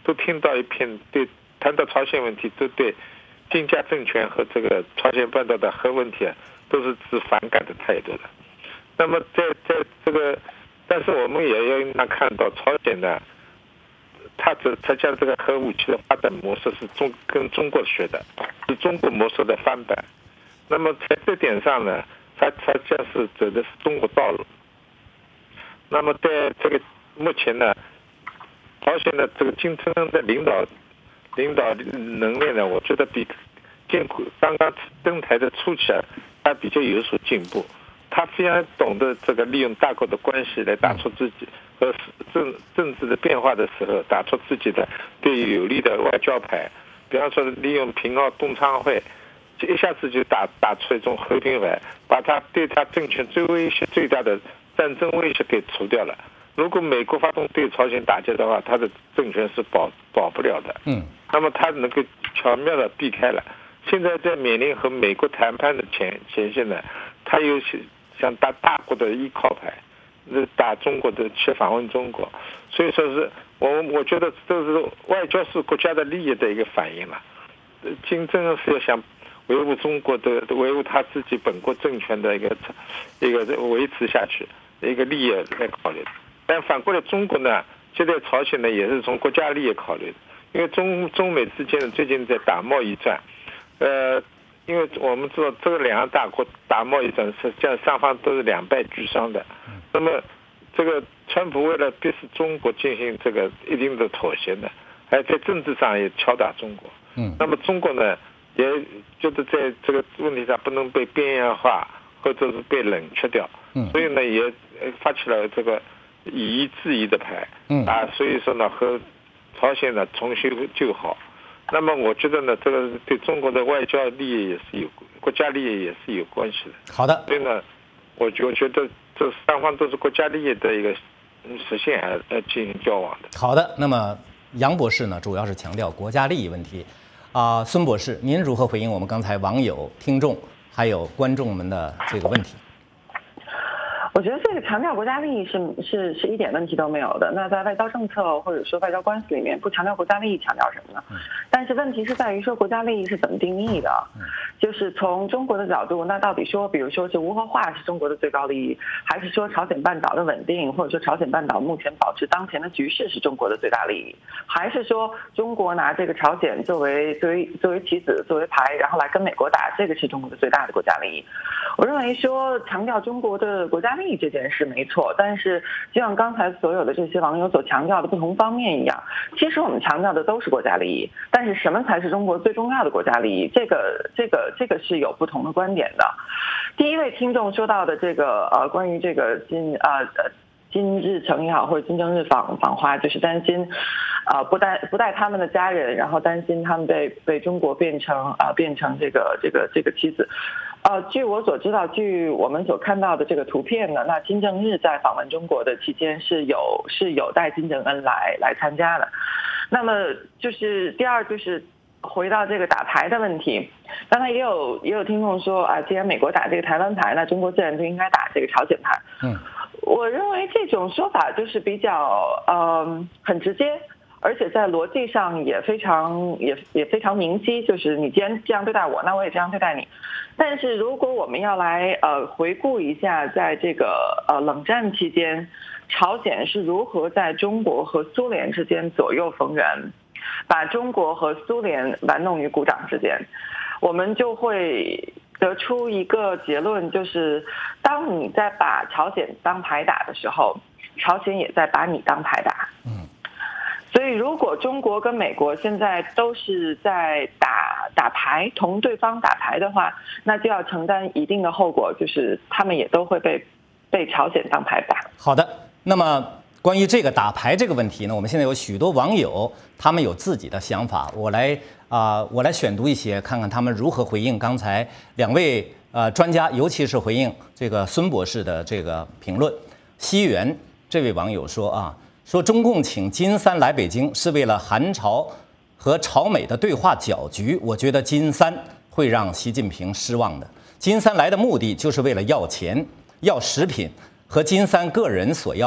都听到一片对谈到朝鲜问题，都对金家政权和这个朝鲜半岛的核问题啊，都是持反感的态度的。那么在在这个，但是我们也要应当看到，朝鲜呢，它这它将这个核武器的发展模式是中跟中国学的，是中国模式的翻版。那么在这点上呢，它它将是走的是中国道路。那么在这个目前呢，朝鲜的这个金正恩的领导领导能力呢，我觉得比建国刚刚登台的初期啊，他比较有所进步。他非常懂得这个利用大国的关系来打出自己和政政治的变化的时候，打出自己的对有利的外交牌。比方说，利用平奥冬昌会，一下子就打打出一种和平牌，把他对他政权最威胁最大的战争威胁给除掉了。如果美国发动对朝鲜打击的话，他的政权是保保不了的。 嗯， 那么他能够巧妙的避开了。现在在缅甸和美国谈判的前前线呢，他又想打大国的依靠牌，打中国的去访问中国，所以说是我我觉得这是外交是国家的利益的一个反应了。金正恩是要想维护中国的维护他自己本国政权的一个一个维持下去一个利益来考虑，但反过来中国呢，现在朝鲜呢也是从国家利益考虑的，因为中中美之间呢最近在打贸易战，呃。因为我们知道这个两个大国打贸易战，实际上双方都是两败俱伤的。那么，这个川普为了逼使中国进行这个一定的妥协呢，还在政治上也敲打中国。 嗯。 那么中国呢，也就是在这个问题上不能被边缘化，或者是被冷却掉。 嗯。 所以呢，也发起了这个以夷制夷的牌。 嗯。 啊，所以说呢，和朝鲜呢重修旧好。那么我觉得呢，这个对中国的外交利益也是有，国家利益也是有关系的。 好的。 所以呢，我我觉得这双方都是国家利益的一个实现而呃进行交往的。 好的，那么杨博士呢，主要是强调国家利益问题。啊、呃，孙博士，您如何回应我们刚才网友、听众还有观众们的这个问题？ 我觉得这个强调国家利益是是是一点问题都没有的。那在外交政策或者说外交关系里面，不强调国家利益，强调什么呢？但是问题是在于说国家利益是怎么定义的？就是从中国的角度，那到底说，比如说是无核化是中国的最高利益，还是说朝鲜半岛的稳定，或者说朝鲜半岛目前保持当前的局势是中国的最大利益，还是说中国拿这个朝鲜作为作为作为棋子作为牌，然后来跟美国打，这个是中国的最大的国家利益？我认为说强调中国的国家利益这件事没错，但是就像刚才所有的这些网友所强调的不同方面一样，其实我们强调的都是国家利益，但是什么才是中国最重要的国家利益？这个这个这个是有不同的观点的。第一位听众说到的这个呃，关于这个金呃呃金日成也好，或者金正日访访华，就是担心啊、呃、不带不带他们的家人，然后担心他们被被中国变成啊、呃、变成这个这个这个棋子。呃，据我所知道，据我们所看到的这个图片呢，那金正日在访问中国的期间是有是有带金正恩来来参加的。那么就是第二就是回到这个打牌的问题，刚才也有也有听众说啊，既然美国打这个台湾牌，那中国自然就应该打这个朝鲜牌。 嗯， 我认为这种说法就是比较呃很直接。而且在逻辑上也非常也也非常明晰，就是你既然这样对待我，那我也这样对待你。但是如果我们要来呃回顾一下，在这个呃冷战期间，朝鲜是如何在中国和苏联之间左右逢源，把中国和苏联玩弄于股掌之间，我们就会得出一个结论，就是当你在把朝鲜当牌打的时候，朝鲜也在把你当牌打。 嗯。 所以，如果中国跟美国现在都是在打打牌，同对方打牌的话，那就要承担一定的后果，就是他们也都会被被朝鲜当牌打。 好的，那么关于这个打牌这个问题呢，我们现在有许多网友，他们有自己的想法，我来啊、呃，我来选读一些，看看他们如何回应刚才两位呃专家，尤其是回应这个孙博士的这个评论。西元这位网友说啊。说中共请金三来北京是为了韩朝和朝美的对话搅局，我觉得金三会让习近平失望的。金三来的目的就是为了要钱、要食品和金三个人所要的。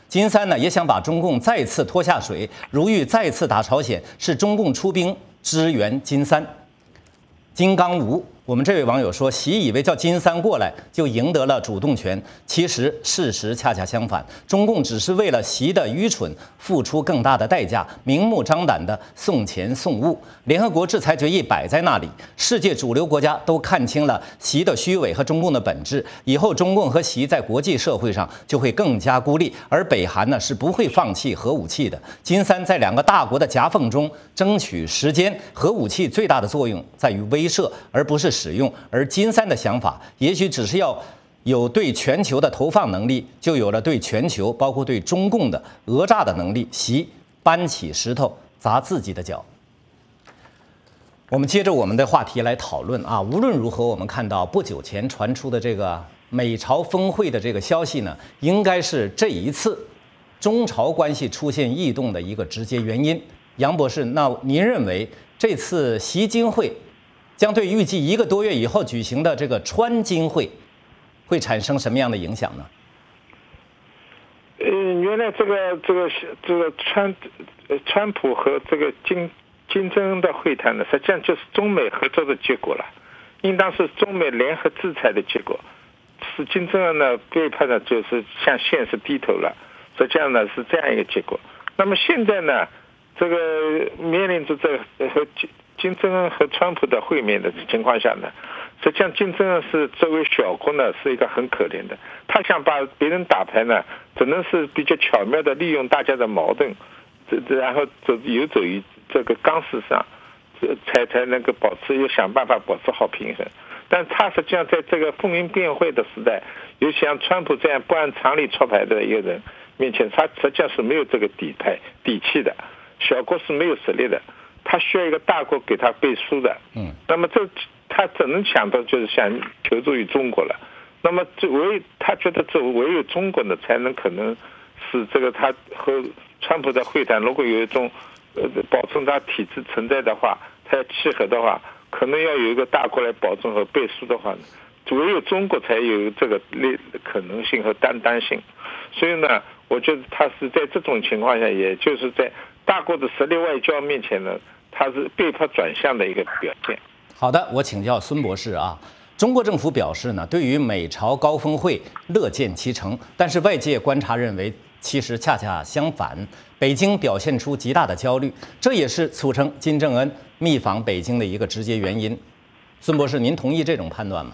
金三呢也想把中共再次拖下水，如欲再次打朝鲜，是中共出兵支援金三。金刚吴，我们这位网友说，习以为叫金三过来就赢得了主动权，其实事实恰恰相反，中共只是为了习的愚蠢付出更大的代价，明目张胆的送钱送物。联合国制裁决议摆在那里，世界主流国家都看清了习的虚伪和中共的本质，以后中共和习在国际社会上就会更加孤立，而北韩呢是不会放弃核武器的。金三在两个大国的夹缝中争取时间，核武器最大的作用在于威慑，而不是使用。而金三的想法也许只是要有对全球的投放能力，就有了对全球包括对中共的讹诈的能力。习搬起石头砸自己的脚。我们接着我们的话题来讨论啊，无论如何，我们看到不久前传出的这个美朝峰会的这个消息呢，应该是这一次中朝关系出现异动的一个直接原因。杨博士，那您认为这次习金会将对预计一个多月以后举行的这个川金会会产生什么样的影响呢？ 嗯，原来这个这个这个川川普和这个金金正恩的会谈呢，实际上就是中美合作的结果了，应当是中美联合制裁的结果。是金正恩呢背叛呢，就是向现实低头了，实际上呢是这样一个结果。那么现在呢，这个面临着这个和金金正恩和川普的会面的情况下呢，实际上金正恩是作为小国呢是一个很可怜的，他想把别人打牌呢，只能是比较巧妙的利用大家的矛盾，这然后走游走于这个钢丝上，才才能够保持，又想办法保持好平衡。但他实际上在这个风云变幻的时代，有像川普这样不按常理出牌的一个人面前，他实际上是没有这个底牌底气的，小国是没有实力的，他需要一个大国给他背书的。 嗯， 那么这他只能想到就是想求助于中国了。那么这唯他觉得这唯有中国呢才能可能使这个他和川普的会谈，如果有一种呃保证他体制存在的话，他要契合的话，可能要有一个大国来保证和背书的话呢，唯有中国才有这个可能性和担当性。所以呢，我觉得他是在这种情况下，也就是在大国的实力外交面前呢，他是被迫转向的一个表现。 好的，我请教孙博士啊。中国政府表示呢，对于美朝高峰会乐见其成，但是外界观察认为，其实恰恰相反，北京表现出极大的焦虑，这也是促成金正恩密访北京的一个直接原因。孙博士，您同意这种判断吗？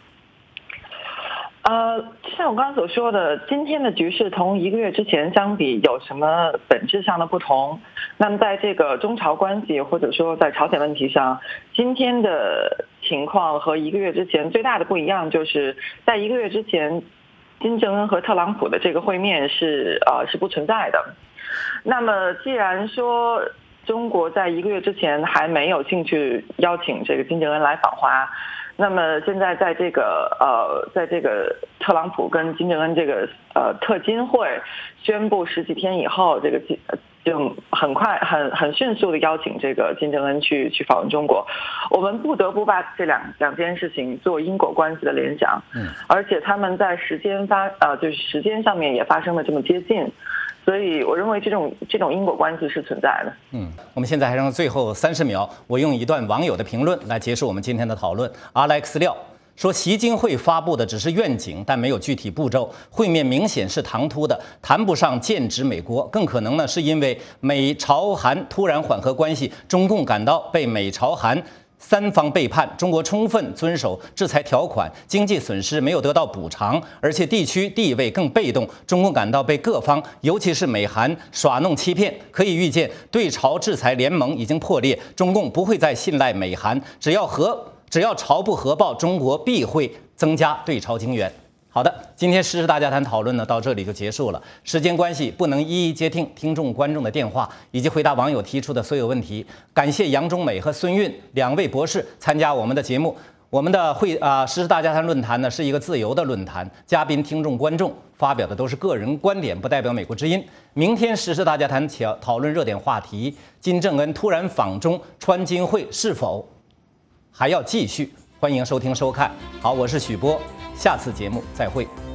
呃，像我刚刚所说的，今天的局势同一个月之前相比有什么本质上的不同？那么在这个中朝关系或者说在朝鲜问题上，今天的情况和一个月之前最大的不一样，就是在一个月之前，金正恩和特朗普的这个会面是呃是不存在的。那么既然说中国在一个月之前还没有兴趣邀请这个金正恩来访华，那么现在在这个呃，在这个特朗普跟金正恩这个呃特金会宣布十几天以后，这个就很快很很迅速的邀请这个金正恩去去访问中国，我们不得不把这两两件事情做因果关系的联想， 嗯， 而且他们在时间发呃就是时间上面也发生了这么接近。所以我认为这种这种因果关系是存在的。 嗯，我们现在还剩最后三十秒，我用一段网友的评论来结束我们今天的讨论。Alex 廖说，习金会发布的只是愿景，但没有具体步骤，会面明显是唐突的，谈不上剑指美国，更可能呢是因为美朝韩突然缓和关系，中共感到被美朝韩三方背叛，中国充分遵守制裁条款，经济损失没有得到补偿，而且地区地位更被动，中共感到被各方，尤其是美韩耍弄欺骗。可以预见，对朝制裁联盟已经破裂，中共不会再信赖美韩，只要和只要朝不核爆，中国必会增加对朝经援。好的，今天时事大家谈讨论呢到这里就结束了。时间关系，不能一一接听听众观众的电话以及回答网友提出的所有问题。感谢杨中美和孙韵两位博士参加我们的节目。我们的会啊时事大家谈论坛呢是一个自由的论坛，嘉宾、听众、观众发表的都是个人观点，不代表美国之音。明天时事大家谈讨讨论热点话题：金正恩突然访中，川金会是否还要继续？欢迎收听收看。好，我是许波。下次节目再会。